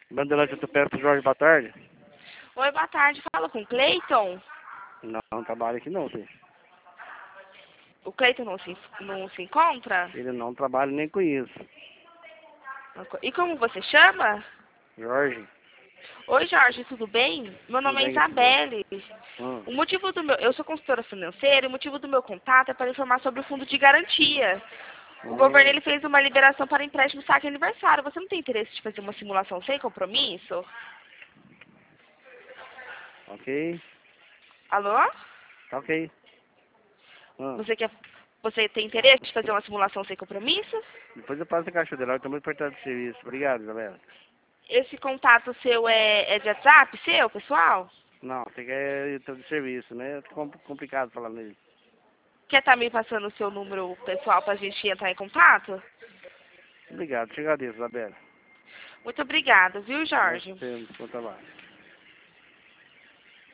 Bandeirante do Pedro Jorge, boa tarde. Oi, boa tarde. Fala com o Cleiton. Não trabalha aqui não, filho. O Cleiton não se encontra? Ele não trabalha nem com isso. E como você chama? Jorge. Oi, Jorge, tudo bem? Meu Tudo nome é bem, graças a Deus. Isabelle. O motivo do meu... Eu sou consultora financeira e o motivo do meu contato é para informar sobre o fundo de garantia. O governo ele fez uma liberação para empréstimo saque aniversário. Você não tem interesse de fazer uma simulação sem compromisso? Ok. Alô? Tá ok. Você tem interesse de fazer uma simulação sem compromisso? Depois eu passo a caixa dela, eu estou muito importante do serviço. Obrigado, Isabela. Esse contato seu é de WhatsApp, seu, pessoal? Não, você quer de serviço, né? É complicado falar nele. Quer estar me passando o seu número pessoal para a gente entrar em contato? Obrigado, te agradeço, Isabela. Muito obrigada, viu, Nós Jorge? temos bom trabalho.